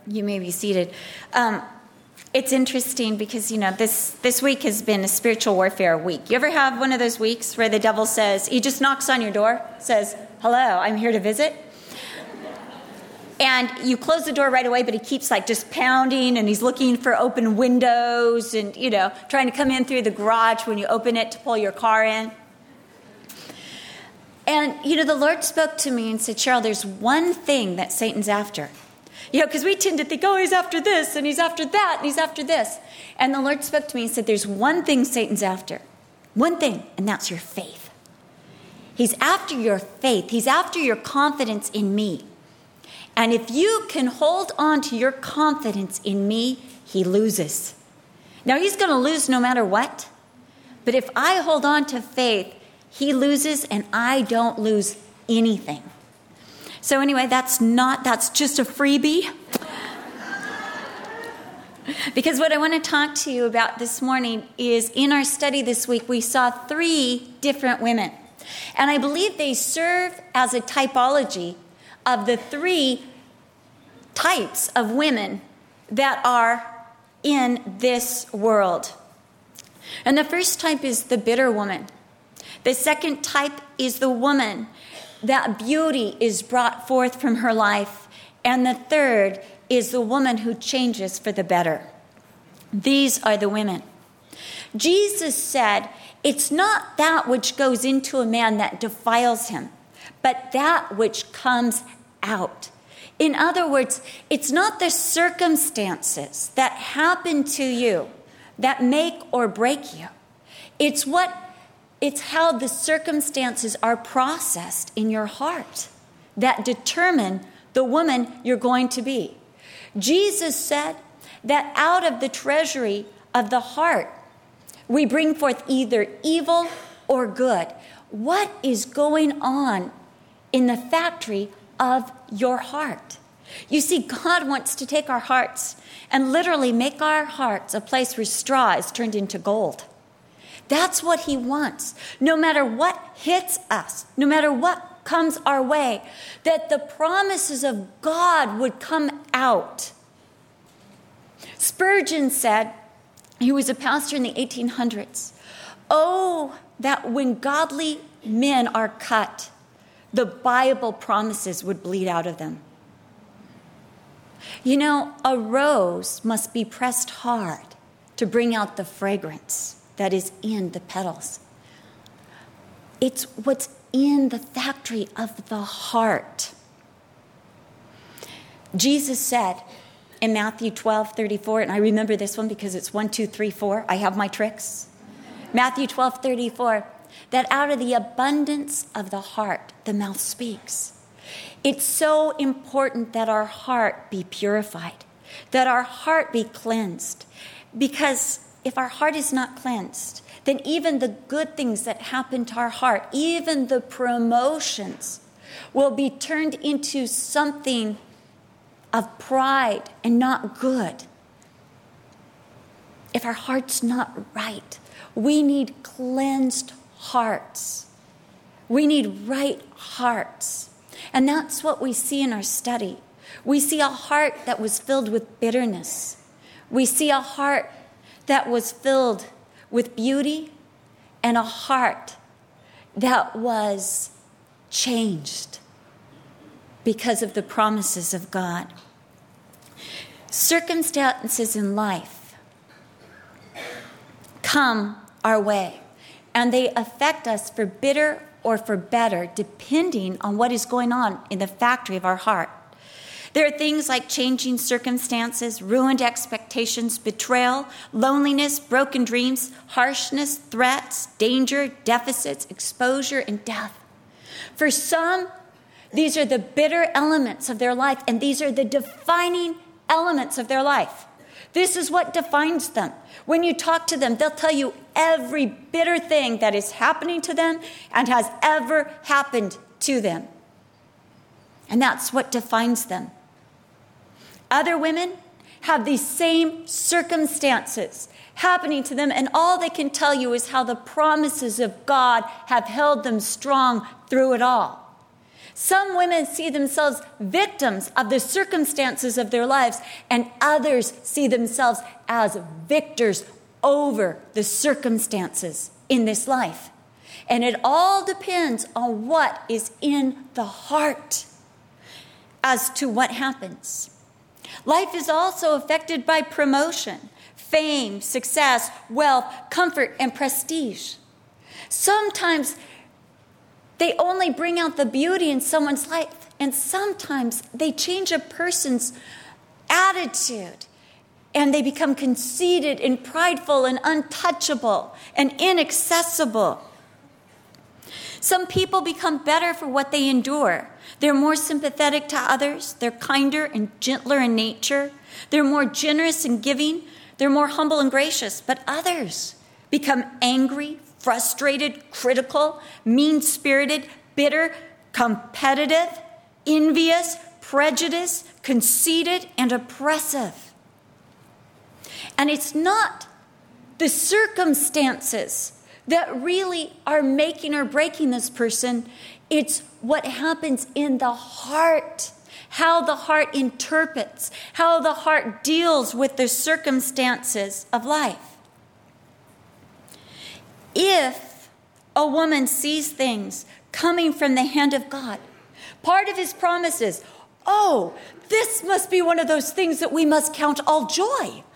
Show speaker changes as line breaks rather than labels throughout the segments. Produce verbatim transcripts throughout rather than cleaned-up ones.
You may be seated. Um, it's interesting because, you know, this, this week has been a spiritual warfare week. You ever have one of those weeks where the devil says, he just knocks on your door, says, hello, I'm here to visit? And you close the door right away, but he keeps like just pounding, and he's looking for open windows and, you know, trying to come in through the garage when you open it to pull your car in. And, you know, the Lord spoke to me and said, Cheryl, there's one thing that Satan's after. You know, because we tend to think, oh, he's after this, and he's after that, and he's after this. And the Lord spoke to me and said, there's one thing Satan's after. One thing, and that's your faith. He's after your faith. He's after your confidence in me. And if you can hold on to your confidence in me, he loses. Now, he's going to lose no matter what. But if I hold on to faith, he loses, and I don't lose anything. So anyway, that's not, that's just a freebie. Because what I want to talk to you about this morning is in our study this week, we saw three different women. And I believe they serve as a typology of the three types of women that are in this world. And the first type is the bitter woman. The second type is the woman that beauty is brought forth from her life. And the third is the woman who changes for the better. These are the women. Jesus said, it's not that which goes into a man that defiles him, but that which comes out. In other words, it's not the circumstances that happen to you that make or break you. It's what It's how the circumstances are processed in your heart that determine the woman you're going to be. Jesus said that out of the treasury of the heart, we bring forth either evil or good. What is going on in the factory of your heart? You see, God wants to take our hearts and literally make our hearts a place where straw is turned into gold. That's what he wants. No matter what hits us, no matter what comes our way, that the promises of God would come out. Spurgeon said, he was a pastor in the eighteen hundreds, oh, that when godly men are cut, the Bible promises would bleed out of them. You know, a rose must be pressed hard to bring out the fragrance that is in the petals. It's what's in the factory of the heart. Jesus said in Matthew twelve thirty-four, and I remember this one because it's one, two, three, four. I have my tricks. Matthew twelve thirty-four, that out of the abundance of the heart, the mouth speaks. It's so important that our heart be purified, that our heart be cleansed, because if our heart is not cleansed, then even the good things that happen to our heart, even the promotions, will be turned into something of pride and not good. If our heart's not right, we need cleansed hearts. We need right hearts. And that's what we see in our study. We see a heart that was filled with bitterness. We see a heart that was filled with beauty, and a heart that was changed because of the promises of God. Circumstances in life come our way, and they affect us for bitter or for better, depending on what is going on in the factory of our heart. There are things like changing circumstances, ruined expectations, betrayal, loneliness, broken dreams, harshness, threats, danger, deficits, exposure, and death. For some, these are the bitter elements of their life, and these are the defining elements of their life. This is what defines them. When you talk to them, they'll tell you every bitter thing that is happening to them and has ever happened to them. And that's what defines them. Other women have these same circumstances happening to them, and all they can tell you is how the promises of God have held them strong through it all. Some women see themselves victims of the circumstances of their lives, and others see themselves as victors over the circumstances in this life. And it all depends on what is in the heart as to what happens. Life is also affected by promotion, fame, success, wealth, comfort, and prestige. Sometimes they only bring out the beauty in someone's life, and sometimes they change a person's attitude, and they become conceited and prideful and untouchable and inaccessible. Some people become better for what they endure. They're more sympathetic to others. They're kinder and gentler in nature. They're more generous and giving. They're more humble and gracious. But others become angry, frustrated, critical, mean-spirited, bitter, competitive, envious, prejudiced, conceited, and oppressive. And it's not the circumstances that really are making or breaking this person. It's what happens in the heart, how the heart interprets, how the heart deals with the circumstances of life. If a woman sees things coming from the hand of God, part of his promise is, oh, this must be one of those things that we must count all joy.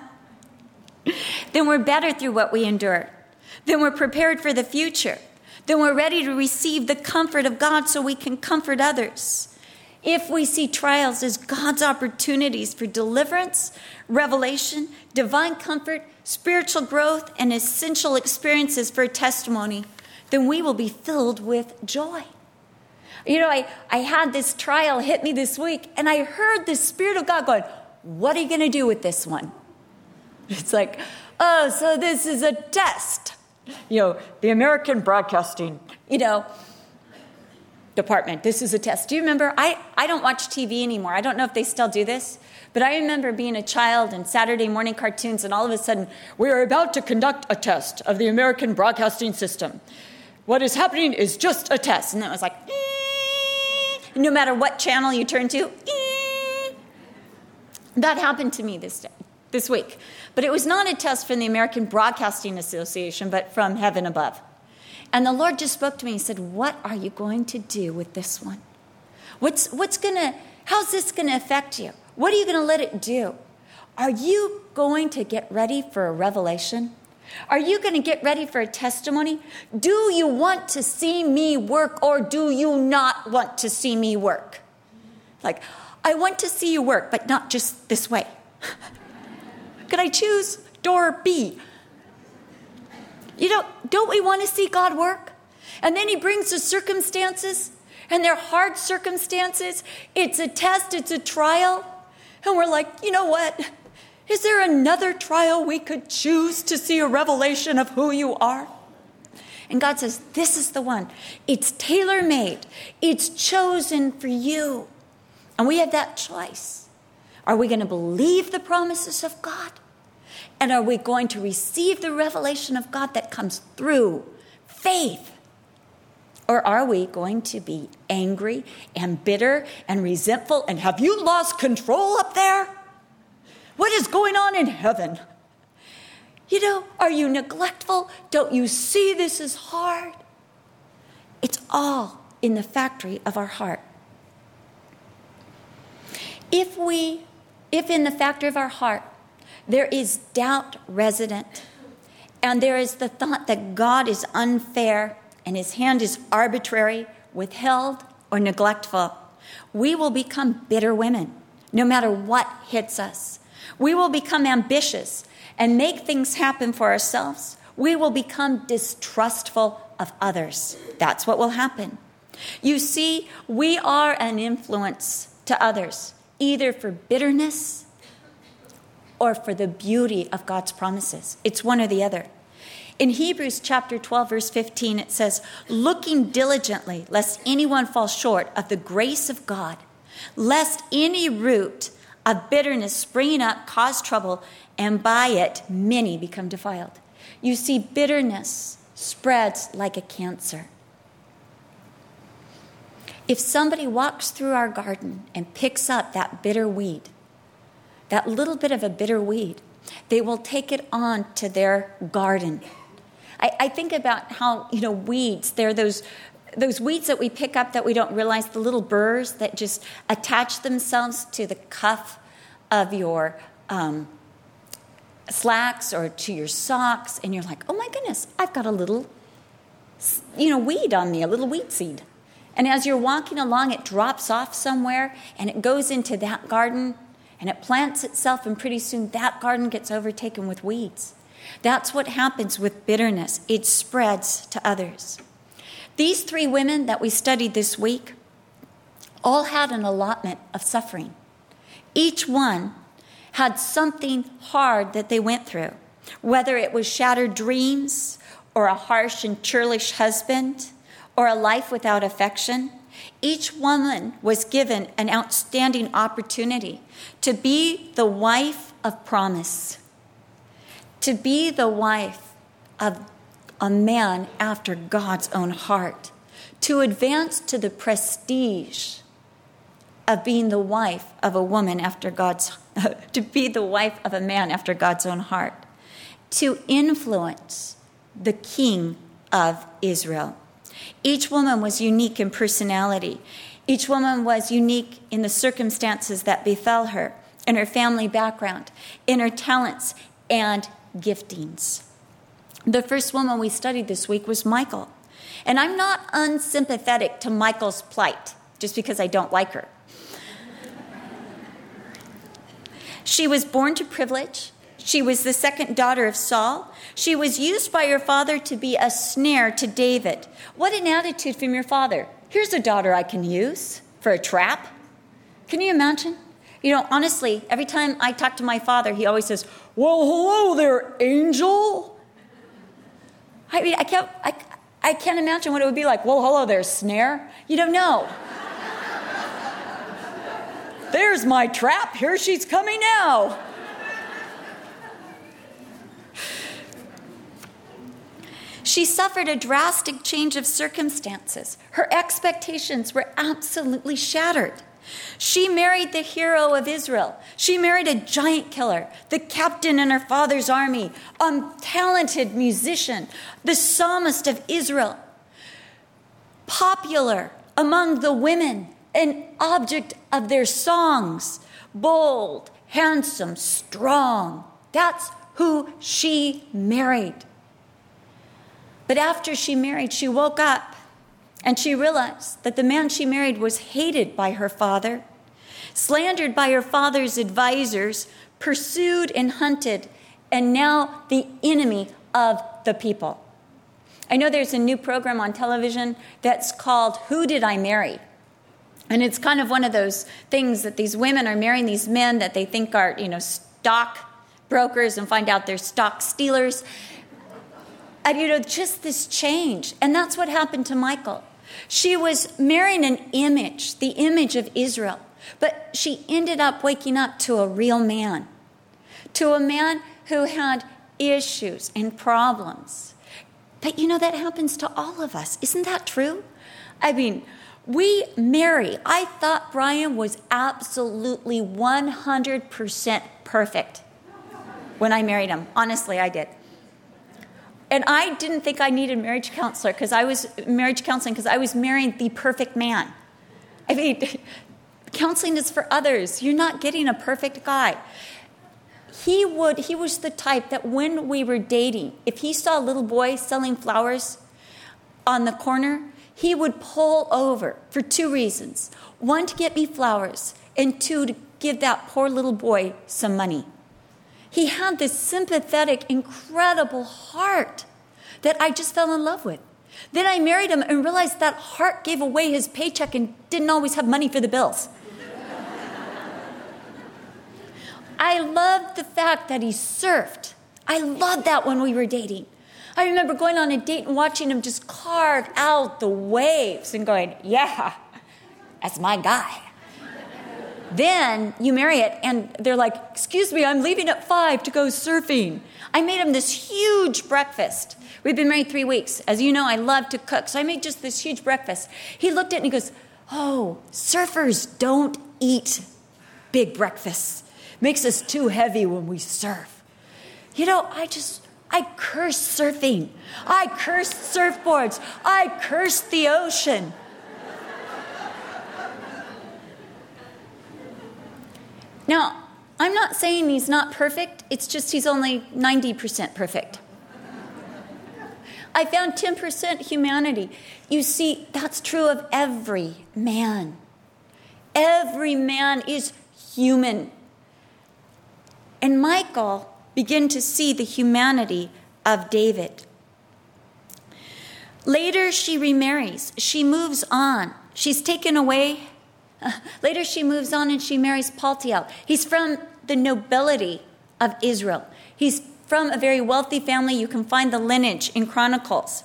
Then we're better through what we endure. Then we're prepared for the future. Then we're ready to receive the comfort of God so we can comfort others. If we see trials as God's opportunities for deliverance, revelation, divine comfort, spiritual growth, and essential experiences for testimony, then we will be filled with joy. You know, I, I had this trial hit me this week, and I heard the Spirit of God going, what are you going to do with this one? It's like, oh, so this is a test. You know, the American Broadcasting, you know, department, this is a test. Do you remember? I, I don't watch T V anymore. I don't know if they still do this, but I remember being a child and Saturday morning cartoons, and all of a sudden, we are about to conduct a test of the American Broadcasting System. What is happening is just a test. And then it was like, ee! No matter what channel you turn to, ee! That happened to me this day, this week. But it was not a test from the American Broadcasting Association, but from heaven above. And the Lord just spoke to me. He said, what are you going to do with this one? What's, what's going to, how's this going to affect you? What are you going to let it do? Are you going to get ready for a revelation? Are you going to get ready for a testimony? Do you want to see me work, or do you not want to see me work? Like, I want to see you work, but not just this way. Could I choose door B? You know, don't we want to see God work? And then he brings the circumstances, and they're hard circumstances. It's a test, it's a trial. And we're like, you know what? Is there another trial we could choose to see a revelation of who you are? And God says, this is the one. It's tailor-made. It's chosen for you. And we have that choice. Are we going to believe the promises of God? And are we going to receive the revelation of God that comes through faith? Or are we going to be angry and bitter and resentful? And have you lost control up there? What is going on in heaven? You know, are you neglectful? Don't you see this is hard? It's all in the factory of our heart. If we, if in the factory of our heart, there is doubt resident, and there is the thought that God is unfair and his hand is arbitrary, withheld, or neglectful, we will become bitter women, no matter what hits us. We will become ambitious and make things happen for ourselves. We will become distrustful of others. That's what will happen. You see, we are an influence to others, either for bitterness or for the beauty of God's promises. It's one or the other. In Hebrews chapter twelve, verse fifteen, it says, looking diligently, lest anyone fall short of the grace of God, lest any root of bitterness springing up cause trouble, and by it many become defiled. You see, bitterness spreads like a cancer. If somebody walks through our garden and picks up that bitter weed, that little bit of a bitter weed, they will take it on to their garden. I, I think about how, you know, weeds, they're those those weeds that we pick up that we don't realize, the little burrs that just attach themselves to the cuff of your um, slacks or to your socks, and you're like, oh my goodness, I've got a little, you know, weed on me, a little weed seed. And as you're walking along, it drops off somewhere, and it goes into that garden, and it plants itself, and pretty soon that garden gets overtaken with weeds. That's what happens with bitterness. It spreads to others. These three women that we studied this week all had an allotment of suffering. Each one had something hard that they went through, whether it was shattered dreams or a harsh and churlish husband or a life without affection. Each woman was given an outstanding opportunity to be the wife of promise, to be the wife of a man after God's own heart, to advance to the prestige of being the wife of a woman after God's, to be the wife of a man after God's own heart, to influence the king of Israel. Each woman was unique in personality. Each woman was unique in the circumstances that befell her, in her family background, in her talents and giftings. The first woman we studied this week was Michal. And I'm not unsympathetic to Michal's plight just because I don't like her. She was born to privilege. She was the second daughter of Saul. She was used by her father to be a snare to David. What an attitude from your father. Here's a daughter I can use for a trap. Can you imagine? You know, honestly, every time I talk to my father, he always says, well, hello there, angel. I mean, I can't, I, I can't imagine what it would be like. Well, hello there, snare. You don't know. There's my trap. Here she's coming now. She suffered a drastic change of circumstances. Her expectations were absolutely shattered. She married the hero of Israel. She married a giant killer, the captain in her father's army, a talented musician, the psalmist of Israel, popular among the women, an object of their songs, bold, handsome, strong. That's who she married. But after she married, she woke up and she realized that the man she married was hated by her father, slandered by her father's advisors, pursued and hunted, and now the enemy of the people. I know there's a new program on television that's called Who Did I Marry? And it's kind of one of those things that these women are marrying these men that they think are, you know, stock brokers, and find out they're stock stealers. And, you know, just this change. And that's what happened to Michal. She was marrying an image, the image of Israel. But she ended up waking up to a real man, to a man who had issues and problems. But, you know, that happens to all of us. Isn't that true? I mean, we marry. I thought Brian was absolutely one hundred percent perfect when I married him. Honestly, I did. And I didn't think I needed marriage counselor because I was marriage counseling because I was marrying the perfect man. I mean, counseling is for others. You're not getting a perfect guy. He would. He was the type that when we were dating, if he saw a little boy selling flowers on the corner, he would pull over for two reasons. One, to get me flowers, and two, to give that poor little boy some money. He had this sympathetic, incredible heart that I just fell in love with. Then I married him and realized that heart gave away his paycheck and didn't always have money for the bills. I loved the fact that he surfed. I loved that when we were dating. I remember going on a date and watching him just carve out the waves and going, yeah, that's my guy. Then you marry it, and they're like, excuse me, I'm leaving at five to go surfing. I made him this huge breakfast. We've been married three weeks. As you know, I love to cook, so I made just this huge breakfast. He looked at it and he goes, oh, surfers don't eat big breakfasts. Makes us too heavy when we surf. You know, I just, I curse surfing. I curse surfboards. I curse the ocean. Now, I'm not saying he's not perfect. It's just he's only ninety percent perfect. I found ten percent humanity. You see, that's true of every man. Every man is human. And Michal began to see the humanity of David. Later, she remarries. She moves on. She's taken away. Uh, later, she moves on and she marries Paltiel. He's from the nobility of Israel. He's from a very wealthy family. You can find the lineage in Chronicles.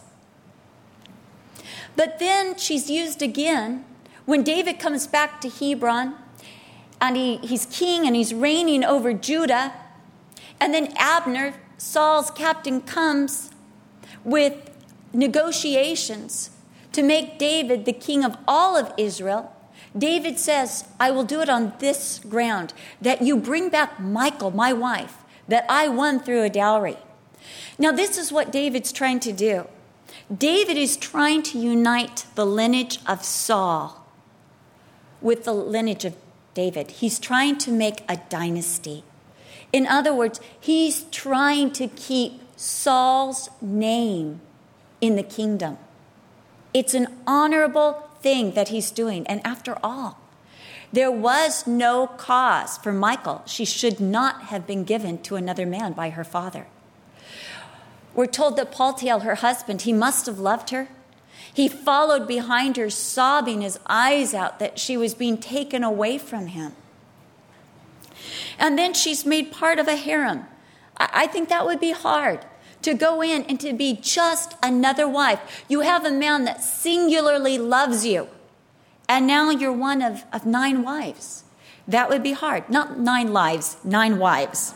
But then she's used again when David comes back to Hebron, and he, he's king and he's reigning over Judah. And then Abner, Saul's captain, comes with negotiations to make David the king of all of Israel. David says, I will do it on this ground, that you bring back Michal, my wife, that I won through a dowry. Now, this is what David's trying to do. David is trying to unite the lineage of Saul with the lineage of David. He's trying to make a dynasty. In other words, he's trying to keep Saul's name in the kingdom. It's an honorable thing that he's doing. And after all, there was no cause for Michal. She should not have been given to another man by her father. We're told that Paltiel, her husband, he must have loved her. He followed behind her, sobbing his eyes out that she was being taken away from him. And then she's made part of a harem. I think that would be hard, to go in and to be just another wife. You have a man that singularly loves you, and now you're one of, of nine wives. That would be hard. Not nine lives, nine wives.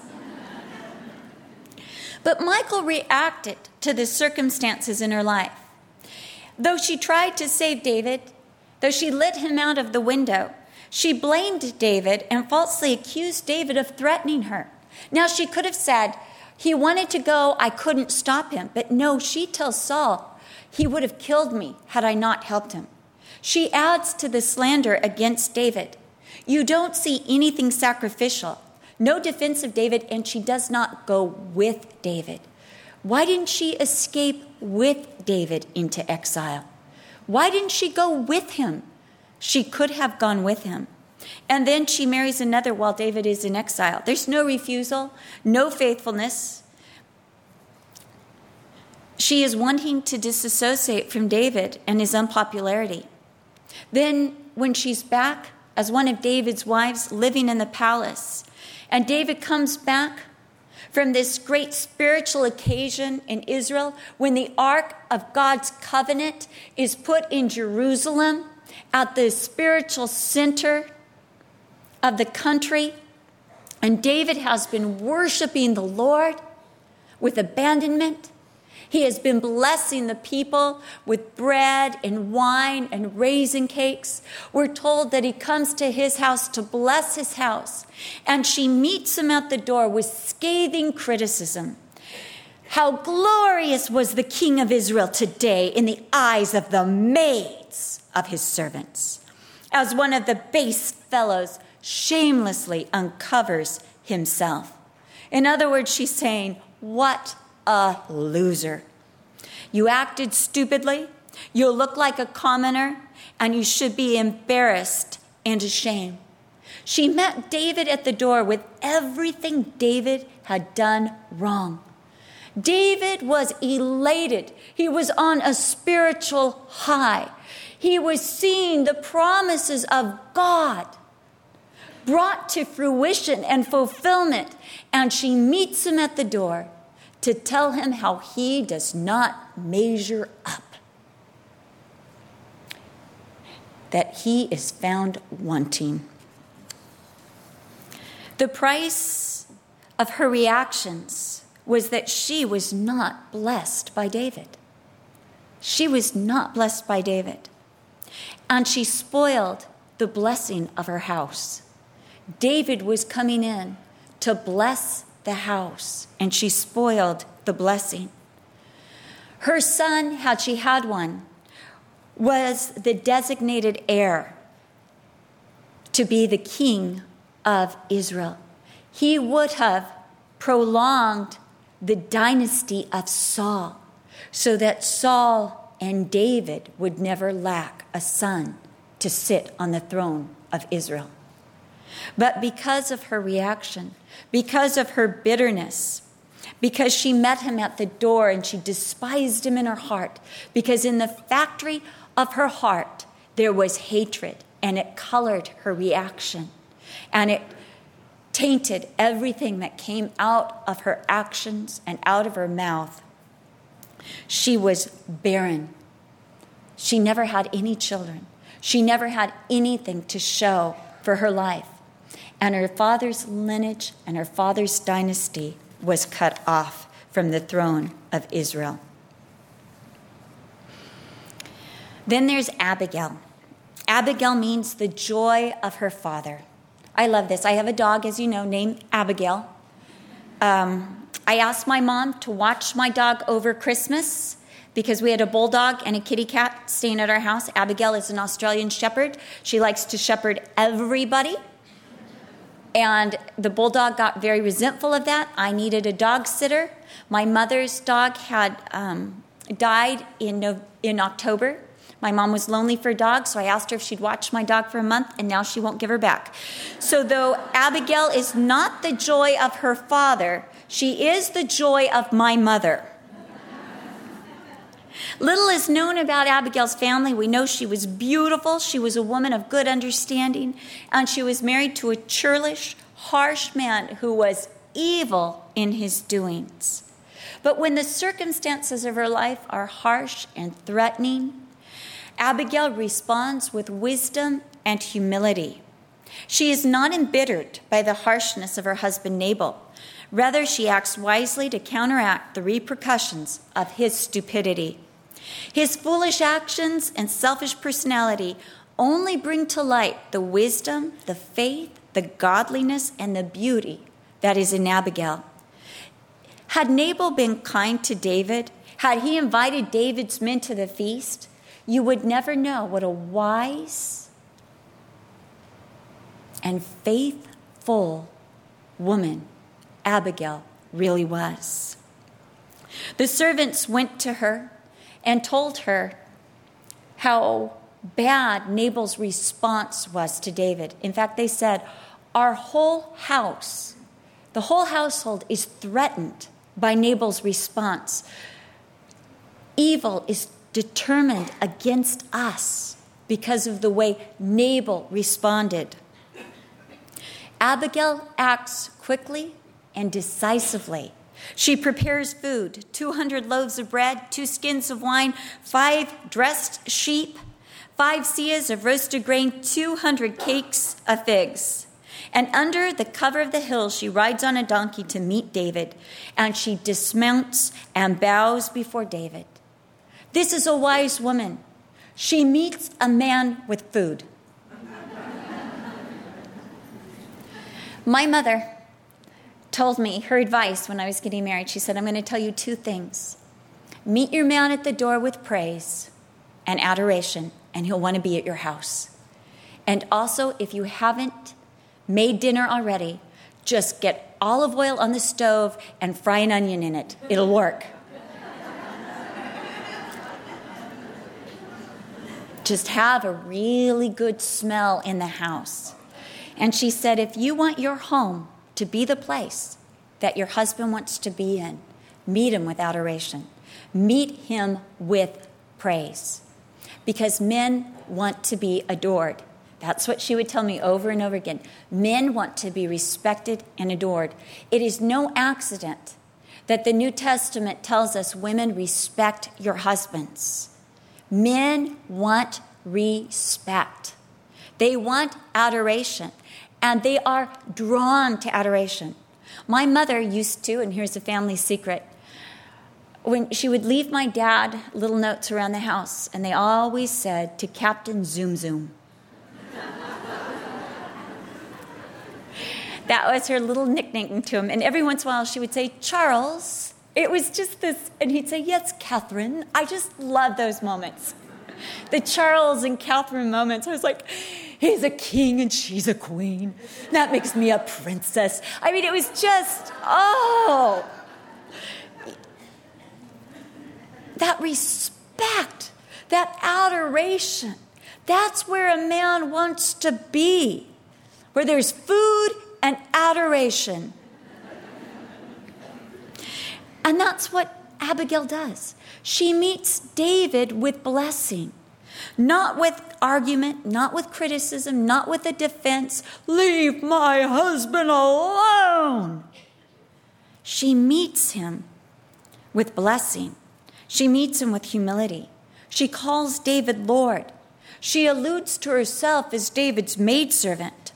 But Michal reacted to the circumstances in her life. Though she tried to save David, though she let him out of the window, she blamed David and falsely accused David of threatening her. Now, she could have said, he wanted to go, I couldn't stop him. But no, she tells Saul, he would have killed me had I not helped him. She adds to the slander against David. You don't see anything sacrificial, no defense of David, and she does not go with David. Why didn't she escape with David into exile? Why didn't she go with him? She could have gone with him. And then she marries another while David is in exile. There's no refusal, no faithfulness. She is wanting to disassociate from David and his unpopularity. Then when she's back as one of David's wives living in the palace, and David comes back from this great spiritual occasion in Israel when the Ark of God's covenant is put in Jerusalem at the spiritual center of the country, and David has been worshiping the Lord with abandonment. He has been blessing the people with bread and wine and raisin cakes. We're told that he comes to his house to bless his house, and she meets him at the door with scathing criticism. How glorious was the king of Israel today in the eyes of the maids of his servants, as one of the base fellows shamelessly uncovers himself. In other words, she's saying, what a loser. You acted stupidly, you look like a commoner, and you should be embarrassed and ashamed. She met David at the door with everything David had done wrong. David was elated. He was on a spiritual high. He was seeing the promises of God brought to fruition and fulfillment. And she meets him at the door to tell him how he does not measure up, that he is found wanting. The price of her reactions was that she was not blessed by David. She was not blessed by David. and she spoiled the blessing of her house. David was coming in to bless the house, and she spoiled the blessing. Her son, had she had one, was the designated heir to be the king of Israel. He would have prolonged the dynasty of Saul so that Saul and David would never lack a son to sit on the throne of Israel. But because of her reaction, because of her bitterness, because she met him at the door and she despised him in her heart, because in the factory of her heart there was hatred, and it colored her reaction, and it tainted everything that came out of her actions and out of her mouth. She was barren. She never had any children. She never had anything to show for her life. And her father's lineage and her father's dynasty was cut off from the throne of Israel. Then there's Abigail. Abigail means the joy of her father. I love this. I have a dog, as you know, named Abigail. Um, I asked my mom to watch my dog over Christmas because we had a bulldog and a kitty cat staying at our house. Abigail is an Australian shepherd. She likes to shepherd everybody. And the bulldog got very resentful of that. I needed a dog sitter. My mother's dog had um, died in, no, in October. My mom was lonely for a dog, so I asked her if she'd watch my dog for a month, and now she won't give her back. So though Abigail is not the joy of her father, she is the joy of my mother. Little is known about Abigail's family. We know she was beautiful. She was a woman of good understanding, and she was married to a churlish, harsh man who was evil in his doings. But when the circumstances of her life are harsh and threatening, Abigail responds with wisdom and humility. She is not embittered by the harshness of her husband Nabal. Rather, she acts wisely to counteract the repercussions of his stupidity. His foolish actions and selfish personality only bring to light the wisdom, the faith, the godliness, and the beauty that is in Abigail. Had Nabal been kind to David, had he invited David's men to the feast, you would never know what a wise and faithful woman Abigail really was. The servants went to her and told her how bad Nabal's response was to David. In fact, they said, our whole house, the whole household is threatened by Nabal's response. Evil is determined against us because of the way Nabal responded. Abigail acts quickly and decisively. She prepares food, two hundred loaves of bread, two skins of wine, five dressed sheep, five seahs of roasted grain, two hundred cakes of figs. And under the cover of the hill, she rides on a donkey to meet David, and she dismounts and bows before David. This is a wise woman. She meets a man with food. My mother told me her advice when I was getting married. She said, I'm going to tell you two things. Meet your man at the door with praise and adoration, and he'll want to be at your house. And also, if you haven't made dinner already, just get olive oil on the stove and fry an onion in it. It'll work. Just have a really good smell in the house. And she said, if you want your home to be the place that your husband wants to be in, meet him with adoration. Meet him with praise. Because men want to be adored. That's what she would tell me over and over again. Men want to be respected and adored. It is no accident that the New Testament tells us women respect your husbands. Men want respect. They want adoration, and they are drawn to adoration. My mother used to, and here's a family secret, when she would leave my dad little notes around the house, and they always said, to Captain Zoom Zoom. That was her little nickname to him. And every once in a while she would say, Charles. It was just this, and he'd say, yes, Catherine. I just love those moments. The Charles and Catherine moments. I was like, he's a king and she's a queen. That makes me a princess. I mean, it was just, oh. That respect, that adoration, that's where a man wants to be, where there's food and adoration. And that's what Abigail does. She meets David with blessing, not with argument, not with criticism, not with a defense. Leave my husband alone. She meets him with blessing. She meets him with humility. She calls David Lord. She alludes to herself as David's maidservant.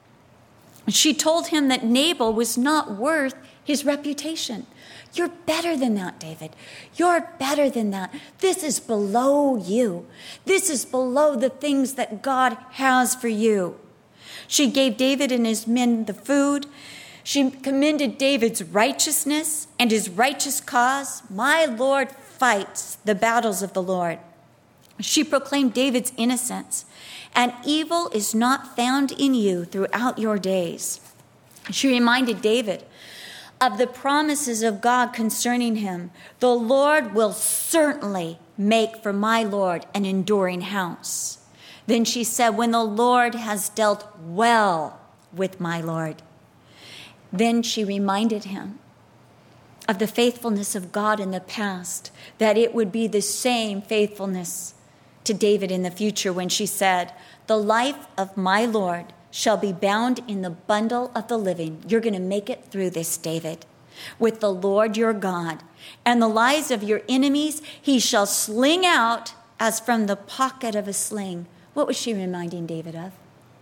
She told him that Nabal was not worth his reputation. You're better than that, David. You're better than that. This is below you. This is below the things that God has for you. She gave David and his men the food. She commended David's righteousness and his righteous cause. My Lord fights the battles of the Lord. She proclaimed David's innocence, and evil is not found in you throughout your days. She reminded David of the promises of God concerning him. The Lord will certainly make for my Lord an enduring house. Then she said, when the Lord has dealt well with my Lord. Then she reminded him of the faithfulness of God in the past, that it would be the same faithfulness to David in the future when she said, the life of my Lord shall be bound in the bundle of the living. You're going to make it through this, David, with the Lord your God. And the lives of your enemies he shall sling out as from the pocket of a sling. What was she reminding David of?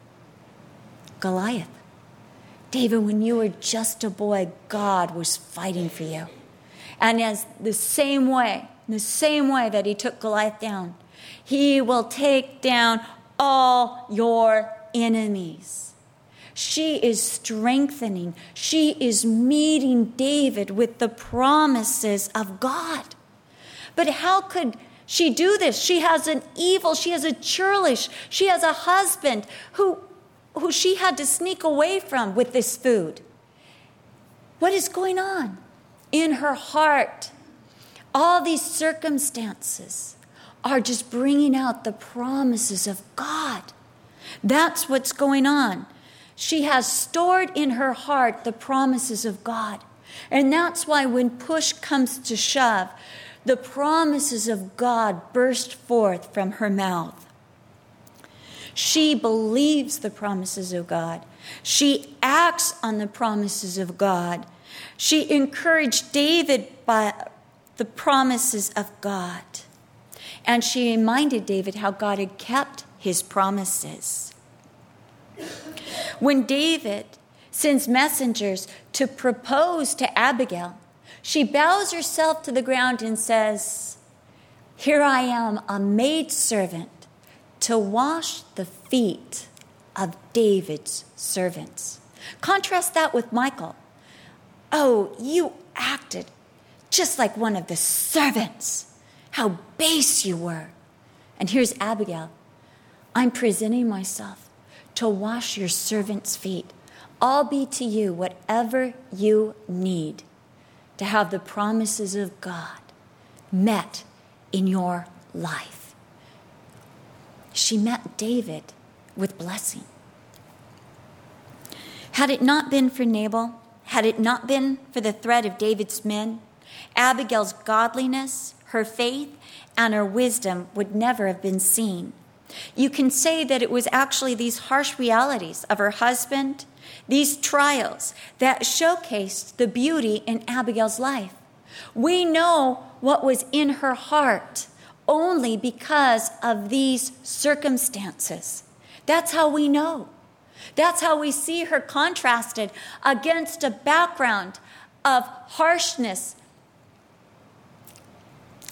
Goliath. David, when you were just a boy, God was fighting for you. And as the same way, the same way that he took Goliath down, he will take down all your enemies. She is strengthening. She is meeting David with the promises of God. But how could she do this? She has an evil, she has a churlish, she has a husband who who she had to sneak away from with this food. What is going on in her heart? All these circumstances are just bringing out the promises of God. That's what's going on. She has stored in her heart the promises of God. And that's why when push comes to shove, the promises of God burst forth from her mouth. She believes the promises of God. She acts on the promises of God. She encouraged David by the promises of God. And she reminded David how God had kept his promises. When David sends messengers to propose to Abigail, she bows herself to the ground and says, here I am, a maidservant, to wash the feet of David's servants. Contrast that with Michal. Oh, you acted just like one of the servants. How base you were. And here's Abigail. I'm presenting myself to wash your servants' feet. I'll be to you whatever you need to have the promises of God met in your life. She met David with blessing. Had it not been for Nabal, had it not been for the threat of David's men, Abigail's godliness, her faith, and her wisdom would never have been seen. You can say that it was actually these harsh realities of her husband, these trials, that showcased the beauty in Abigail's life. We know what was in her heart only because of these circumstances. That's how we know. That's how we see her contrasted against a background of harshness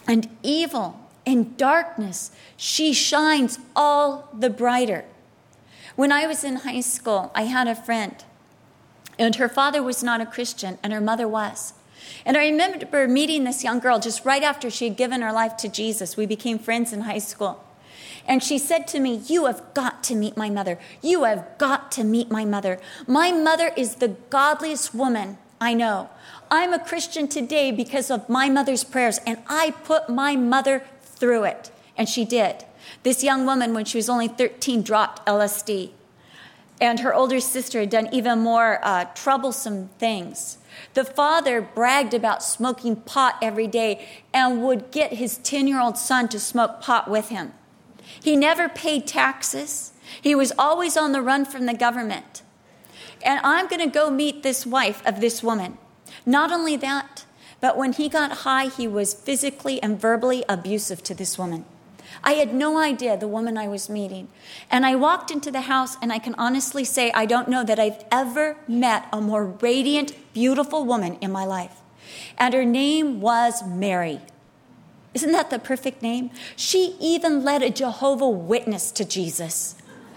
and evil and darkness, she shines all the brighter. When I was in high school, I had a friend, and her father was not a Christian, and her mother was. And I remember meeting this young girl just right after she had given her life to Jesus. We became friends in high school. And she said to me, "You have got to meet my mother. You have got to meet my mother. My mother is the godliest woman I know. I'm a Christian today because of my mother's prayers, and I put my mother through it." And she did. This young woman, when she was only thirteen, dropped L S D. And her older sister had done even more uh, troublesome things. The father bragged about smoking pot every day and would get his ten-year-old son to smoke pot with him. He never paid taxes. He was always on the run from the government. And I'm going to go meet this wife of this woman. Not only that, but when he got high, he was physically and verbally abusive to this woman. I had no idea the woman I was meeting. And I walked into the house, and I can honestly say I don't know that I've ever met a more radiant, beautiful woman in my life. And her name was Mary. Isn't that the perfect name? She even led a Jehovah's Witness to Jesus.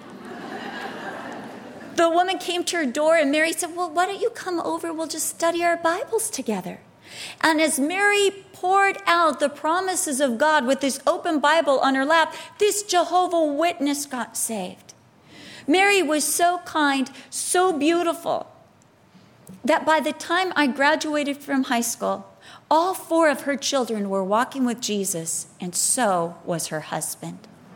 The woman came to her door, and Mary said, "Well, why don't you come over? We'll just study our Bibles together." And as Mary poured out the promises of God with this open Bible on her lap, this Jehovah's Witness got saved. Mary was so kind, so beautiful, that by the time I graduated from high school, all four of her children were walking with Jesus, and so was her husband.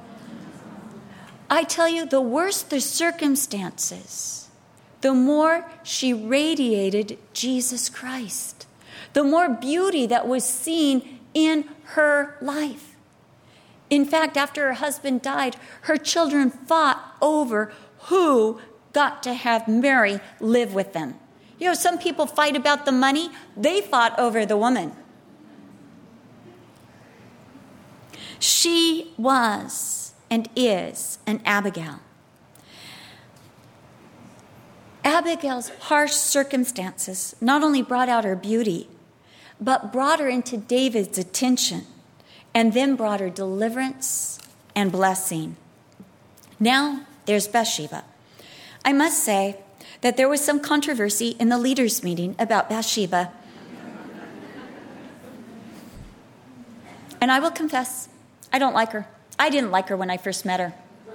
I tell you, the worse the circumstances, the more she radiated Jesus Christ, the more beauty that was seen in her life. In fact, after her husband died, her children fought over who got to have Mary live with them. You know, some people fight about the money. They fought over the woman. She was and is an Abigail. Abigail's harsh circumstances not only brought out her beauty, but brought her into David's attention, and then brought her deliverance and blessing. Now there's Bathsheba. I must say that there was some controversy in the leaders' meeting about Bathsheba. And I will confess, I don't like her. I didn't like her when I first met her.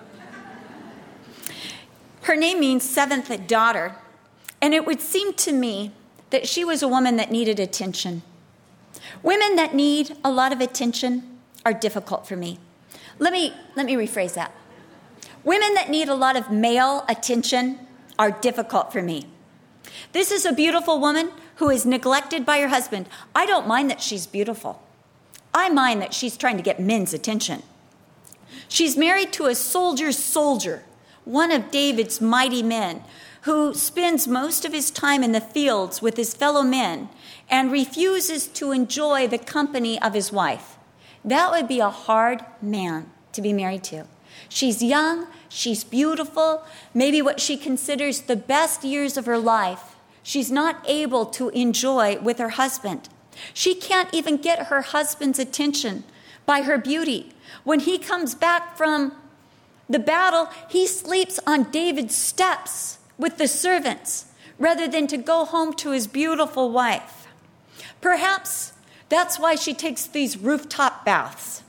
Her name means seventh daughter, and it would seem to me that she was a woman that needed attention. Women that need a lot of attention are difficult for me. Let me, let me rephrase that. Women that need a lot of male attention are difficult for me. This is a beautiful woman who is neglected by her husband. I don't mind that she's beautiful. I mind that she's trying to get men's attention. She's married to a soldier's soldier, one of David's mighty men, who spends most of his time in the fields with his fellow men and refuses to enjoy the company of his wife. That would be a hard man to be married to. She's young, she's beautiful, maybe what she considers the best years of her life, she's not able to enjoy with her husband. She can't even get her husband's attention by her beauty. When he comes back from the battle, he sleeps on David's steps with the servants rather than to go home to his beautiful wife. Perhaps that's why she takes these rooftop baths.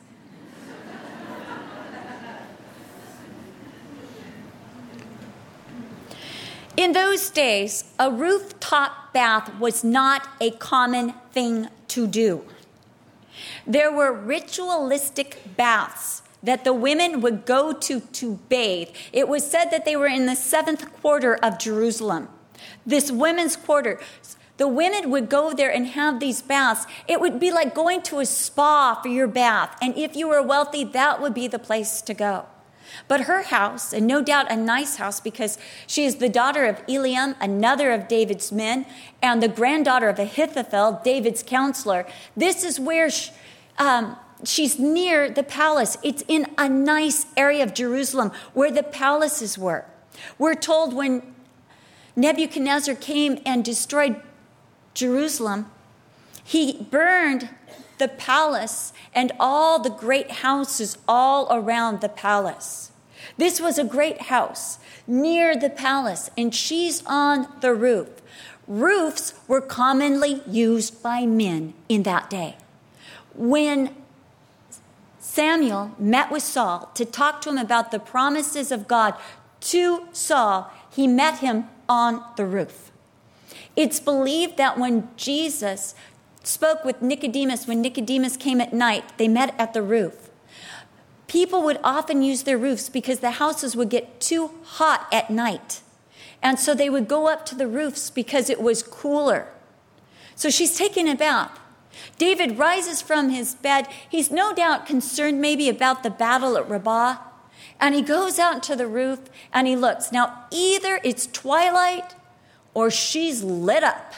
In those days, a rooftop bath was not a common thing to do. There were ritualistic baths that the women would go to to bathe. It was said that they were in the seventh quarter of Jerusalem, this women's quarter. The women would go there and have these baths. It would be like going to a spa for your bath. And if you were wealthy, that would be the place to go. But her house, and no doubt a nice house because she is the daughter of Eliam, another of David's men, and the granddaughter of Ahithophel, David's counselor. This is where she, um, she's near the palace. It's in a nice area of Jerusalem where the palaces were. We're told when Nebuchadnezzar came and destroyed Jerusalem, He burned the palace and all the great houses all around the palace. This was a great house near the palace, and she's on the roof. Roofs were commonly used by men in that day. When Samuel met with Saul to talk to him about the promises of God to Saul, he met him on the roof. It's believed that when Jesus spoke with Nicodemus, when Nicodemus came at night, they met at the roof. People would often use their roofs because the houses would get too hot at night. And so they would go up to the roofs because it was cooler. So she's taking a bath. David rises from his bed. He's no doubt concerned maybe about the battle at Rabbah. And he goes out to the roof and he looks. Now, either it's twilight or she's lit up.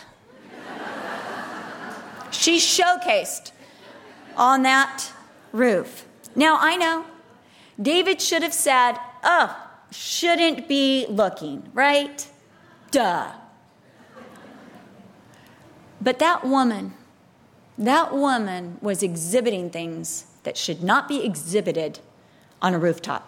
She's showcased on that roof. Now, I know David should have said, oh, shouldn't be looking, right? Duh. But that woman, that woman was exhibiting things that should not be exhibited on a rooftop.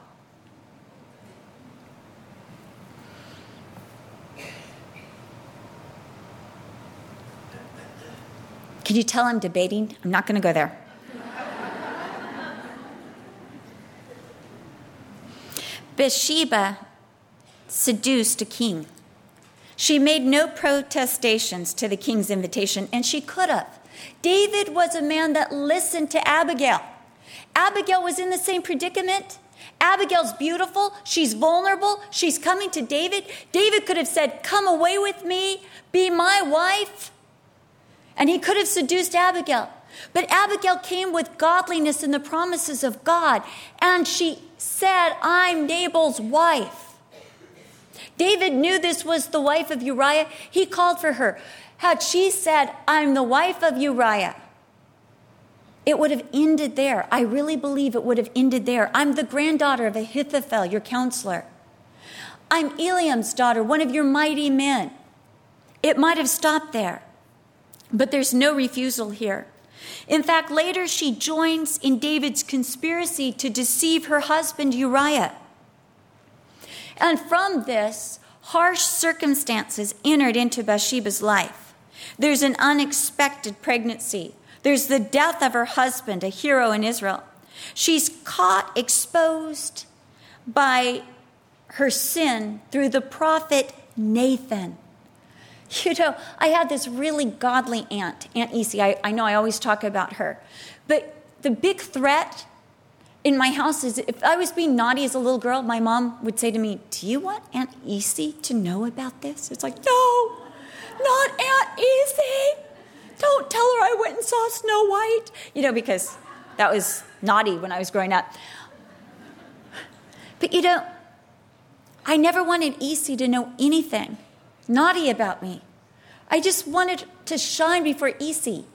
Can you tell I'm debating? I'm not going to go there. Bathsheba seduced a king. She made no protestations to the king's invitation, and she could have. David was a man that listened to Abigail. Abigail was in the same predicament. Abigail's beautiful. She's vulnerable. She's coming to David. David could have said, come away with me. Be my wife. And he could have seduced Abigail. But Abigail came with godliness and the promises of God. And she said, I'm Nabal's wife. David knew this was the wife of Uriah. He called for her. Had she said, I'm the wife of Uriah, it would have ended there. I really believe it would have ended there. I'm the granddaughter of Ahithophel, your counselor. I'm Eliam's daughter, one of your mighty men. It might have stopped there. But there's no refusal here. In fact, later she joins in David's conspiracy to deceive her husband Uriah. And from this, harsh circumstances entered into Bathsheba's life. There's an unexpected pregnancy. There's the death of her husband, a hero in Israel. She's caught, exposed by her sin through the prophet Nathan. You know, I had this really godly aunt, Aunt Essie. I, I know I always talk about her. But the big threat in my house is if I was being naughty as a little girl, my mom would say to me, do you want Aunt Essie to know about this? It's like, no, not Aunt Essie. Don't tell her I went and saw Snow White. You know, because that was naughty when I was growing up. But, you know, I never wanted Essie to know anything naughty about me. I just wanted to shine before Essie.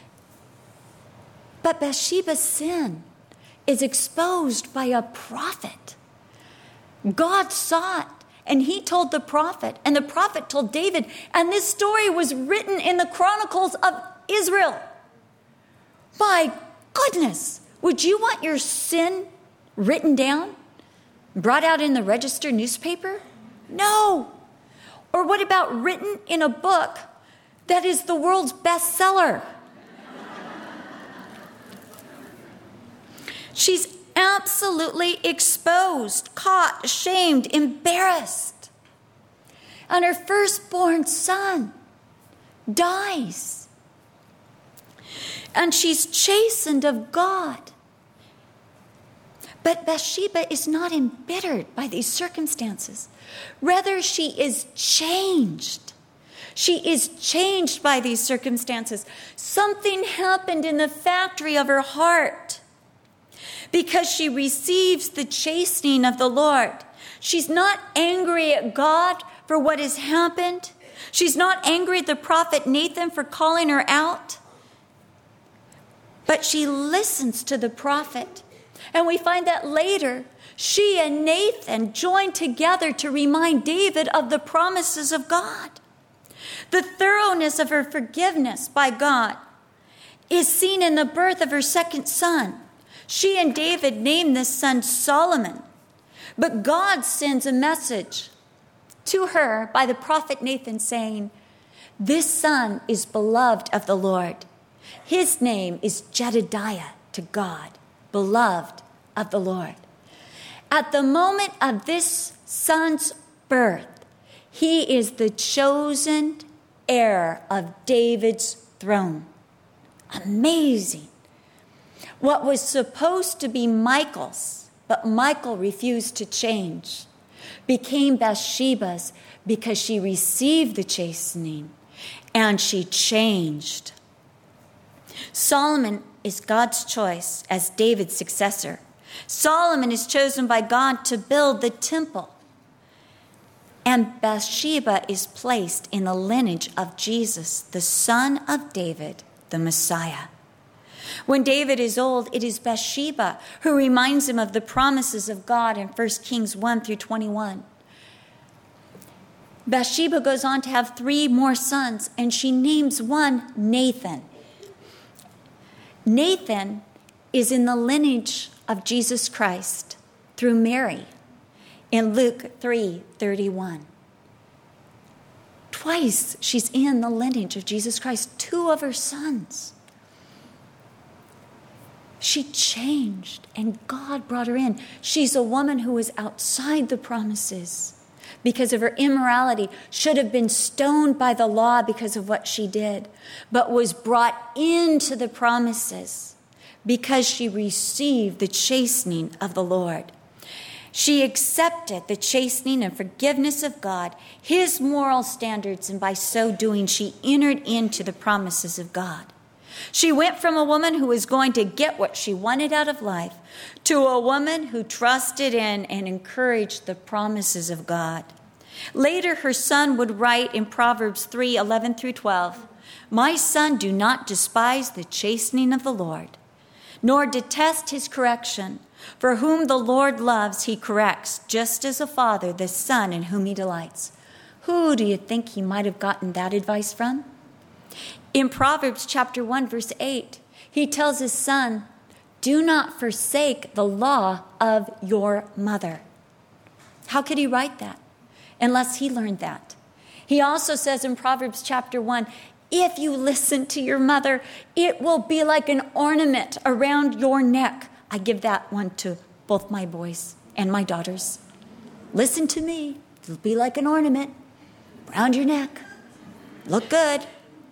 But Bathsheba's sin is exposed by a prophet. God saw it, and he told the prophet, and the prophet told David, and this story was written in the Chronicles of Israel. My goodness, would you want your sin written down, brought out in the register newspaper? No. Or what about written in a book that is the world's bestseller? She's absolutely exposed, caught, ashamed, embarrassed. And her firstborn son dies. And she's chastened of God. But Bathsheba is not embittered by these circumstances. Rather, she is changed. She is changed by these circumstances. Something happened in the factory of her heart because she receives the chastening of the Lord. She's not angry at God for what has happened. She's not angry at the prophet Nathan for calling her out. But she listens to the prophet. And we find that later, she and Nathan joined together to remind David of the promises of God. The thoroughness of her forgiveness by God is seen in the birth of her second son. She and David named this son Solomon. But God sends a message to her by the prophet Nathan saying, this son is beloved of the Lord. His name is Jedediah to God, beloved of the Lord. At the moment of this son's birth, he is the chosen heir of David's throne. Amazing. What was supposed to be Michael's, but Michal refused to change, became Bathsheba's because she received the chastening and she changed. Solomon is God's choice as David's successor. Solomon is chosen by God to build the temple. And Bathsheba is placed in the lineage of Jesus, the son of David, the Messiah. When David is old, it is Bathsheba who reminds him of the promises of God in First Kings one through twenty-one. Bathsheba goes on to have three more sons, and she names one Nathan. Nathan is in the lineage of Jesus Christ through Mary in Luke three thirty-one. Twice she's in the lineage of Jesus Christ, two of her sons. She changed, and God brought her in. She's a woman who was outside the promises because of her immorality, should have been stoned by the law because of what she did, but was brought into the promises because she received the chastening of the Lord. She accepted the chastening and forgiveness of God, his moral standards, and by so doing, she entered into the promises of God. She went from a woman who was going to get what she wanted out of life to a woman who trusted in and encouraged the promises of God. Later, her son would write in Proverbs three eleven through twelve, "My son, do not despise the chastening of the Lord, nor detest his correction. For whom the Lord loves, he corrects, just as a father the son in whom he delights." Who do you think he might have gotten that advice from? In Proverbs chapter one, verse eight, he tells his son, "Do not forsake the law of your mother." How could he write that unless he learned that? He also says in Proverbs chapter one, "If you listen to your mother, it will be like an ornament around your neck." I give that one to both my boys and my daughters. Listen to me. It'll be like an ornament around your neck. Look good.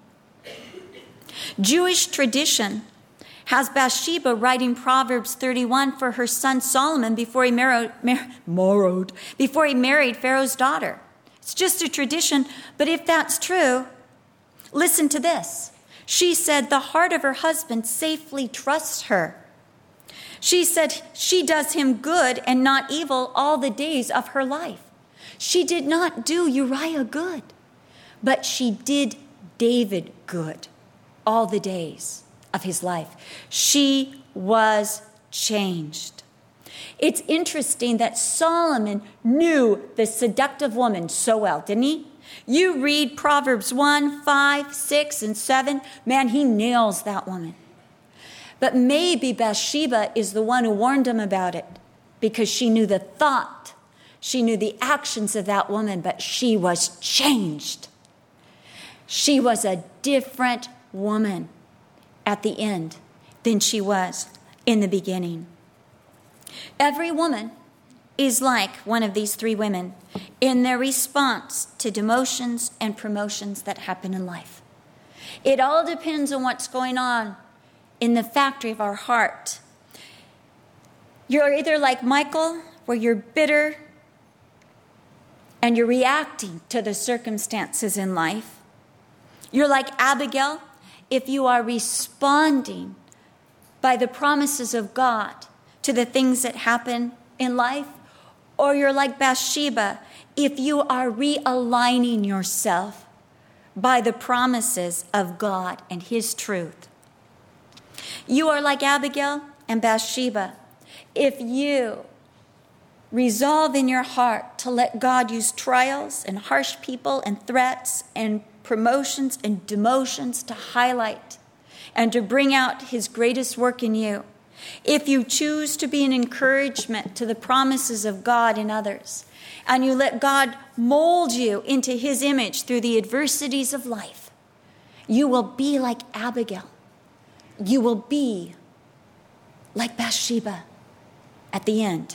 Jewish tradition has Bathsheba writing Proverbs thirty-one for her son Solomon before he married, mar- married, before he married Pharaoh's daughter. It's just a tradition, but if that's true, listen to this. She said the heart of her husband safely trusts her. She said she does him good and not evil all the days of her life. She did not do Uriah good, but she did David good all the days of his life. She was changed. It's interesting that Solomon knew the seductive woman so well, didn't he? You read Proverbs one, five, six, and seven. Man, he nails that woman. But maybe Bathsheba is the one who warned him about it because she knew the thought. She knew the actions of that woman, but she was changed. She was a different woman at the end than she was in the beginning. Every woman is like one of these three women in their response to demotions and promotions that happen in life. It all depends on what's going on in the factory of our heart. You're either like Michal, where you're bitter and you're reacting to the circumstances in life. You're like Abigail, if you are responding by the promises of God to the things that happen in life. Or you're like Bathsheba, if you are realigning yourself by the promises of God and his truth. You are like Abigail and Bathsheba if you resolve in your heart to let God use trials and harsh people and threats and promotions and demotions to highlight and to bring out his greatest work in you. If you choose to be an encouragement to the promises of God in others, and you let God mold you into his image through the adversities of life, you will be like Abigail. You will be like Bathsheba at the end.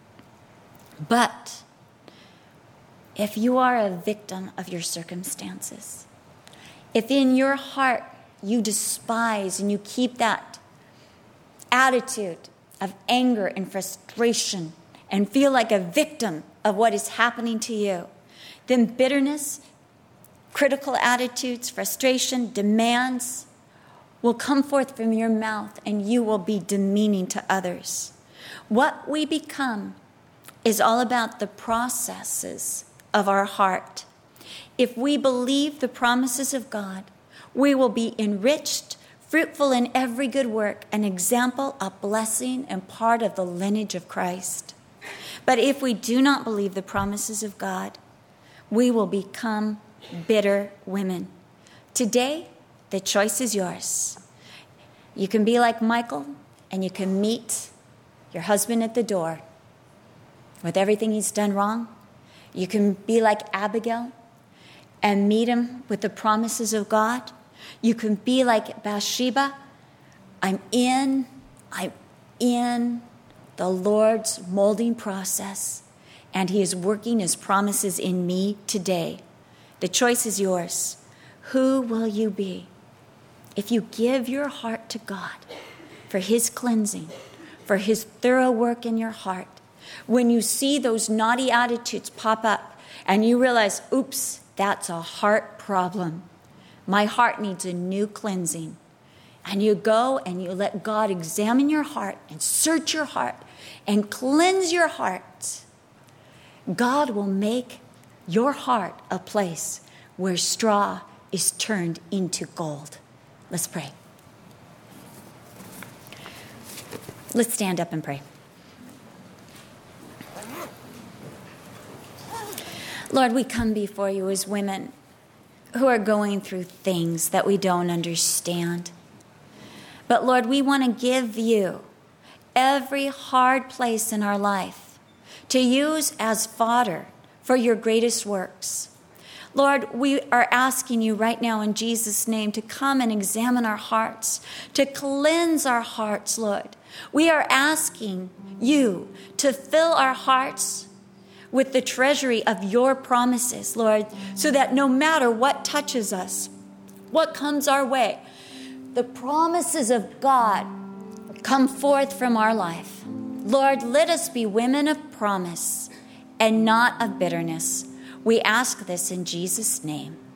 But if you are a victim of your circumstances, if in your heart you despise and you keep that attitude of anger and frustration and feel like a victim of what is happening to you, then bitterness, critical attitudes, frustration, demands will come forth from your mouth, and you will be demeaning to others. What we become is all about the processes of our heart. If we believe the promises of God, we will be enriched, fruitful in every good work, an example, a blessing, and part of the lineage of Christ. But if we do not believe the promises of God, we will become bitter women. Today, the choice is yours. You can be like Michal, and you can meet your husband at the door with everything he's done wrong. You can be like Abigail and meet him with the promises of God. You can be like Bathsheba. I'm in, I'm in the Lord's molding process, and he is working his promises in me today. The choice is yours. Who will you be? If you give your heart to God for his cleansing, for his thorough work in your heart, when you see those naughty attitudes pop up and you realize, oops, that's a heart problem. My heart needs a new cleansing. And you go and you let God examine your heart and search your heart and cleanse your heart. God will make your heart a place where straw is turned into gold. Let's pray. Let's stand up and pray. Lord, we come before you as women who are going through things that we don't understand. But Lord, we want to give you every hard place in our life to use as fodder for your greatest works. Lord, we are asking you right now in Jesus' name to come and examine our hearts, to cleanse our hearts, Lord. We are asking you to fill our hearts with the treasury of your promises, Lord, so that no matter what touches us, what comes our way, the promises of God come forth from our life. Lord, let us be women of promise and not of bitterness. We ask this in Jesus' name.